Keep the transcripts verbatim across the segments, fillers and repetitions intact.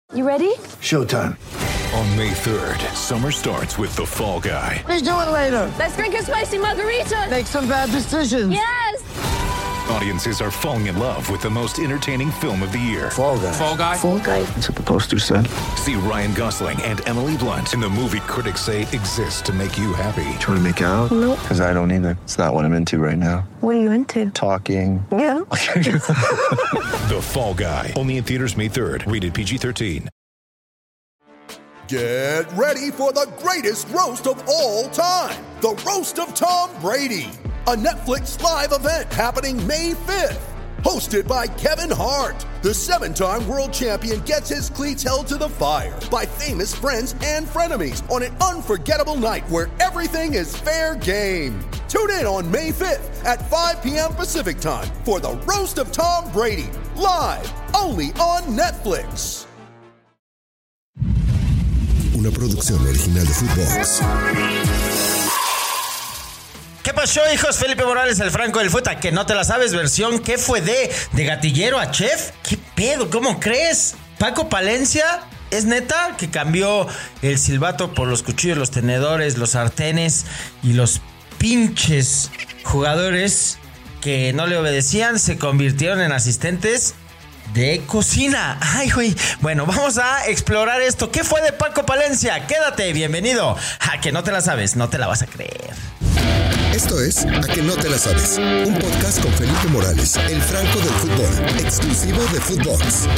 You ready? Showtime. On May third, summer starts with The Fall Guy. Let's do it later. Let's drink a spicy margarita. Make some bad decisions. Yes! Audiences are falling in love with the most entertaining film of the year. Fall Guy. Fall Guy? Fall Guy. That's what the poster said. See Ryan Gosling and Emily Blunt in the movie critics say exists to make you happy. Trying to make it out? Nope. Because I don't either. It's not what I'm into right now. What are you into? Talking. Yeah. The Fall Guy. Only in theaters May third. Rated P G thirteen. Get ready for the greatest roast of all time. The Roast of Tom Brady. A Netflix live event happening May fifth. Hosted by Kevin Hart. The seven-time world champion gets his cleats held to the fire by famous friends and frenemies on an unforgettable night where everything is fair game. Tune in on May fifth at five p.m. Pacific time for the Roast of Tom Brady. Live only on Netflix. Una producción original de Footbox. ¿Qué pasó, hijos? Felipe Morales, el Franco del Futa, que no te la sabes, versión ¿qué fue de? ¿De gatillero a chef? ¿Qué pedo? ¿Cómo crees? Paco Palencia, ¿es neta que cambió el silbato por los cuchillos, los tenedores, los sartenes y los pinches jugadores que no le obedecían se convirtieron en asistentes de cocina? Ay, güey. Bueno, vamos a explorar esto. ¿Qué fue de Paco Palencia? Quédate, bienvenido. A que no te la sabes, no te la vas a creer. Esto es A que no te la sabes, un podcast con Felipe Morales, el Franco del fútbol, exclusivo de Footbox.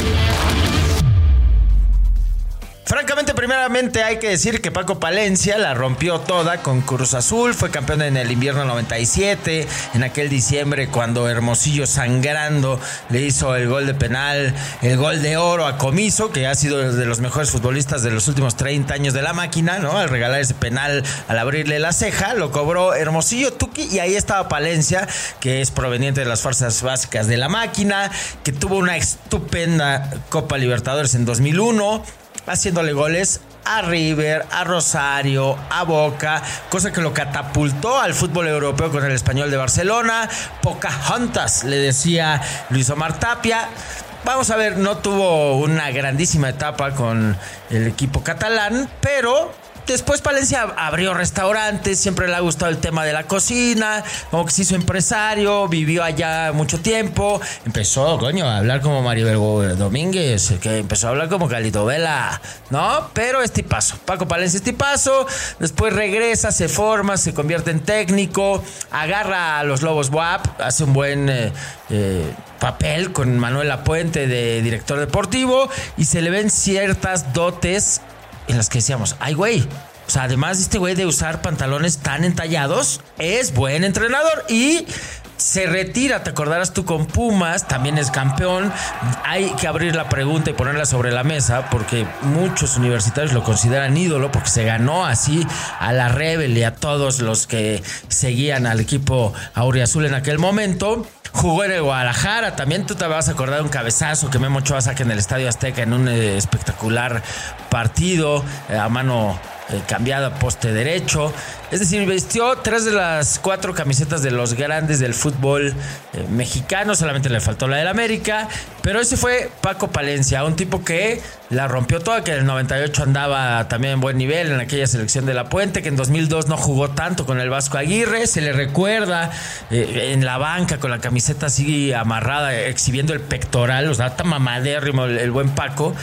Francamente, primeramente hay que decir que Paco Palencia la rompió toda con Cruz Azul, fue campeón en el invierno noventa y siete, en aquel diciembre cuando Hermosillo sangrando le hizo el gol de penal, el gol de oro a Comiso, que ha sido de los mejores futbolistas de los últimos treinta años de la máquina, ¿no? Al regalar ese penal, al abrirle la ceja, lo cobró Hermosillo Tuqui, y ahí estaba Palencia, que es proveniente de las fuerzas básicas de la máquina, que tuvo una estupenda Copa Libertadores en dos mil uno, haciéndole goles a River, a Rosario, a Boca, cosa que lo catapultó al fútbol europeo con el Español de Barcelona. Pocahontas, le decía Luis Omar Tapia. Vamos a ver, no tuvo una grandísima etapa con el equipo catalán, pero después Palencia abrió restaurantes, siempre le ha gustado el tema de la cocina, como que se hizo empresario, vivió allá mucho tiempo, empezó, coño, a hablar como Maribel Domínguez, que empezó a hablar como Calito Vela, ¿no? Pero es tipazo, Paco Palencia es tipazo, después regresa, se forma, se convierte en técnico, agarra a los Lobos W A P, hace un buen eh, eh, papel con Manuel Lapuente de director deportivo y se le ven ciertas dotes en las que decíamos, ay güey, o sea, además de este güey de usar pantalones tan entallados, es buen entrenador y se retira, te acordarás tú con Pumas, también es campeón. Hay que abrir la pregunta y ponerla sobre la mesa porque muchos universitarios lo consideran ídolo porque se ganó así a la Rebel y a todos los que seguían al equipo auriazul en aquel momento. Jugó en el Guadalajara, también tú te vas a acordar de un cabezazo que Memo Ochoa saca en el Estadio Azteca en un eh, espectacular partido, eh, a mano eh, cambiada, poste derecho. Es decir, vistió tres de las cuatro camisetas de los grandes del fútbol eh, mexicano, solamente le faltó la del América, pero ese fue Paco Palencia, un tipo que la rompió toda, que en el noventa y ocho andaba también en buen nivel en aquella selección de La Puente, que en dos mil dos no jugó tanto con el Vasco Aguirre, se le recuerda eh, en la banca con la camiseta así amarrada, exhibiendo el pectoral, o sea, está mamadérrimo el, el buen Paco,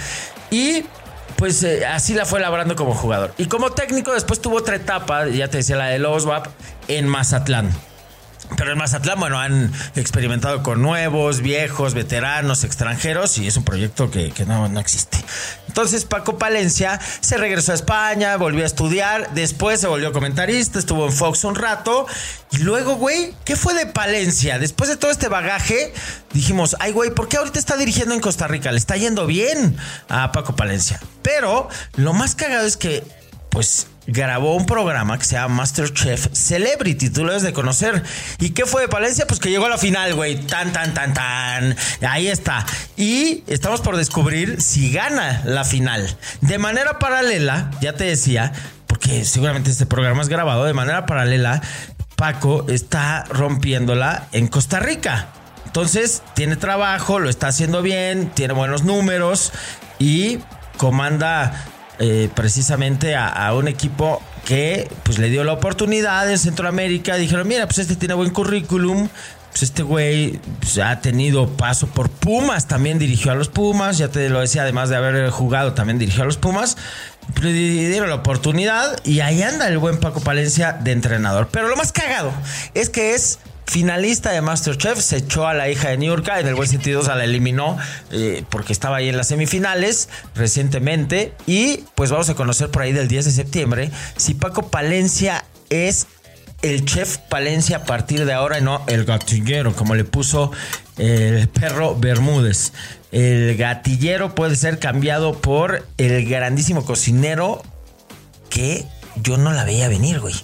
y pues eh, así la fue labrando como jugador. Y como técnico después tuvo otra etapa, ya te decía, la de Lobos W A P en Mazatlán. Pero en Mazatlán, bueno, han experimentado con nuevos, viejos, veteranos, extranjeros y es un proyecto que, que no, no existe. Entonces Paco Palencia se regresó a España, volvió a estudiar, después se volvió comentarista, estuvo en Fox un rato y luego, güey, ¿qué fue de Palencia? Después de todo este bagaje, dijimos, ay, güey, ¿por qué ahorita está dirigiendo en Costa Rica? Le está yendo bien a Paco Palencia. Pero lo más cagado es que, pues, grabó un programa que se llama MasterChef Celebrity, tú lo debes de conocer. ¿Y qué fue de Palencia? Pues que llegó a la final, güey, tan, tan, tan, tan, ahí está. Y estamos por descubrir si gana la final. De manera paralela, ya te decía, porque seguramente este programa es grabado, de manera paralela, Paco está rompiéndola en Costa Rica. Entonces, tiene trabajo, lo está haciendo bien, tiene buenos números y comanda eh, precisamente a, a un equipo que pues le dio la oportunidad en Centroamérica. Dijeron, mira, pues este tiene buen currículum. Pues este güey pues, ha tenido paso por Pumas, también dirigió a los Pumas, ya te lo decía, además de haber jugado, también dirigió a los Pumas. Le dieron la oportunidad y ahí anda el buen Paco Palencia de entrenador. Pero lo más cagado es que es finalista de MasterChef, se echó a la hija de Niurka, en el buen sentido, o sea, la eliminó eh, porque estaba ahí en las semifinales recientemente. Y pues vamos a conocer por ahí del diez de septiembre si Paco Palencia es el chef Palencia a partir de ahora, no el gatillero, como le puso el perro Bermúdez. El gatillero puede ser cambiado por el grandísimo cocinero que yo no la veía venir, güey.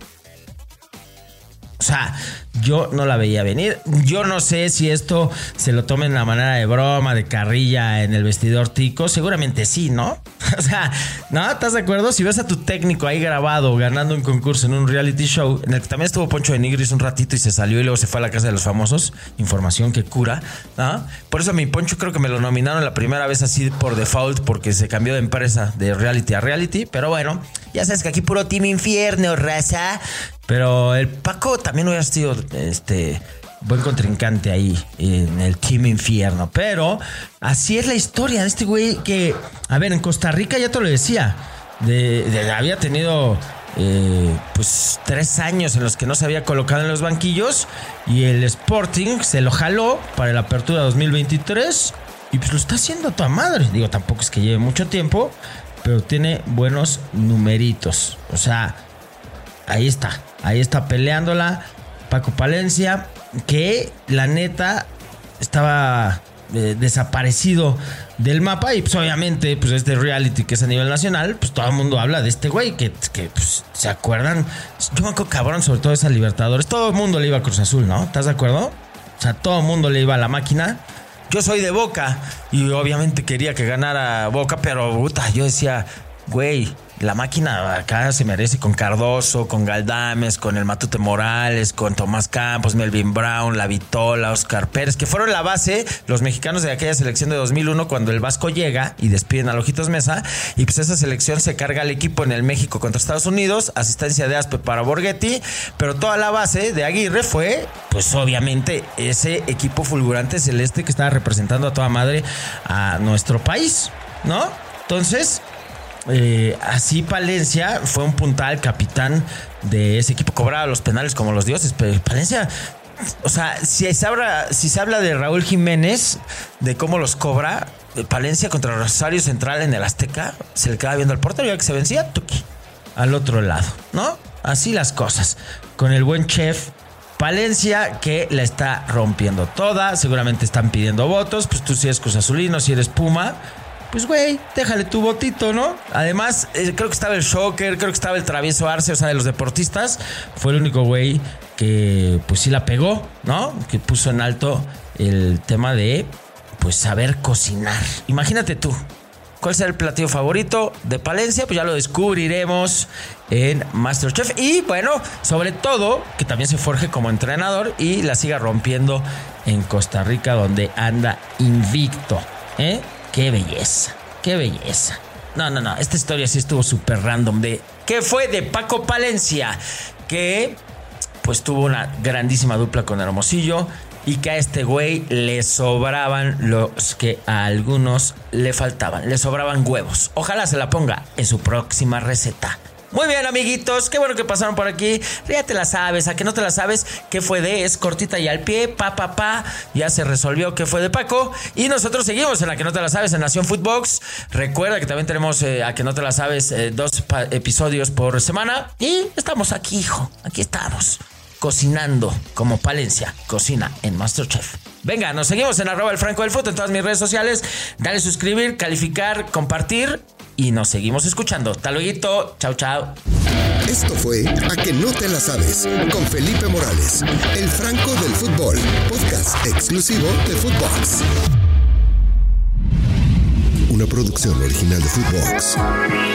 O sea, yo no la veía venir. Yo no sé si esto se lo tomen de la manera de broma, de carrilla en el vestidor tico. Seguramente sí, ¿no? O sea, ¿no? ¿Estás de acuerdo? Si ves a tu técnico ahí grabado ganando un concurso en un reality show, en el que también estuvo Poncho de Nigris un ratito y se salió y luego se fue a la casa de los famosos, información que cura, ¿no? Por eso a mi Poncho creo que me lo nominaron la primera vez así por default, porque se cambió de empresa de reality a reality. Pero bueno, ya sabes que aquí puro Team Infierno, raza. Pero el Paco también hubiera sido este buen contrincante ahí en el Team Infierno. Pero así es la historia de este güey que, a ver, en Costa Rica ya te lo decía, de, de, había tenido eh, pues tres años en los que no se había colocado en los banquillos y el Sporting se lo jaló para la apertura dos mil veintitrés y pues lo está haciendo a toda madre. Digo, tampoco es que lleve mucho tiempo, pero tiene buenos numeritos. O sea, ahí está, ahí está peleándola Paco Palencia, que la neta estaba eh, desaparecido del mapa. Y pues obviamente, pues este reality que es a nivel nacional, pues todo el mundo habla de este güey, que, que pues, se acuerdan. Yo me acuerdo cabrón, sobre todo esa Libertadores. Todo el mundo le iba a Cruz Azul, ¿no? ¿Estás de acuerdo? O sea, todo el mundo le iba a la máquina. Yo soy de Boca y obviamente quería que ganara Boca, pero puta, yo decía, güey, la máquina acá se merece con Cardoso, con Galdames, con el Matute Morales, con Tomás Campos, Melvin Brown, La Vitola, Oscar Pérez, que fueron la base, los mexicanos de aquella selección de dos mil uno, cuando el Vasco llega y despiden a Ojitos Mesa, y pues esa selección se carga al equipo en el México contra Estados Unidos, asistencia de Aspe para Borghetti, pero toda la base de Aguirre fue, pues obviamente, ese equipo fulgurante celeste que estaba representando a toda madre a nuestro país, ¿no? Entonces, Eh, así Palencia fue un puntal, capitán de ese equipo, cobraba los penales como los dioses. Pero Palencia, o sea, si se habla, si se habla de Raúl Jiménez, de cómo los cobra, Palencia contra Rosario Central en el Azteca, se le quedaba viendo al portero, ya que se vencía, tuki, al otro lado, ¿no? Así las cosas, con el buen chef Palencia, que la está rompiendo toda. Seguramente están pidiendo votos. Pues tú si eres Cruz Azulino, si eres Puma, pues güey, déjale tu votito, ¿no? Además, eh, creo que estaba el Shocker, creo que estaba el Travieso Arce, o sea, de los deportistas. Fue el único güey que pues sí la pegó, ¿no? Que puso en alto el tema de pues saber cocinar. Imagínate tú, ¿cuál será el platillo favorito de Palencia? Pues ya lo descubriremos en MasterChef. Y bueno, sobre todo, que también se forje como entrenador y la siga rompiendo en Costa Rica, donde anda invicto, ¿eh? Qué belleza, qué belleza. No, no, no, esta historia sí estuvo súper random. De ¿qué fue de Paco Palencia? Que pues tuvo una grandísima dupla con Hermosillo y que a este güey le sobraban los que a algunos le faltaban. Le sobraban huevos. Ojalá se la ponga en su próxima receta. Muy bien, amiguitos, qué bueno que pasaron por aquí. Ya te la sabes, a que no te la sabes, ¿qué fue de? Es cortita y al pie, pa, pa, pa. Ya se resolvió qué fue de Paco. Y nosotros seguimos en la que no te la sabes, en Nación Footbox. Recuerda que también tenemos eh, a que no te la sabes eh, dos pa- episodios por semana. Y estamos aquí, hijo, aquí estamos, cocinando como Palencia cocina en MasterChef. Venga, nos seguimos en arroba el Franco del Fut en todas mis redes sociales. Dale suscribir, calificar, compartir. Y nos seguimos escuchando. Hasta luego. Chao, chao. Esto fue A que no te la sabes con Felipe Morales, el Franco del Fútbol, podcast exclusivo de Footbox. Una producción original de Footbox.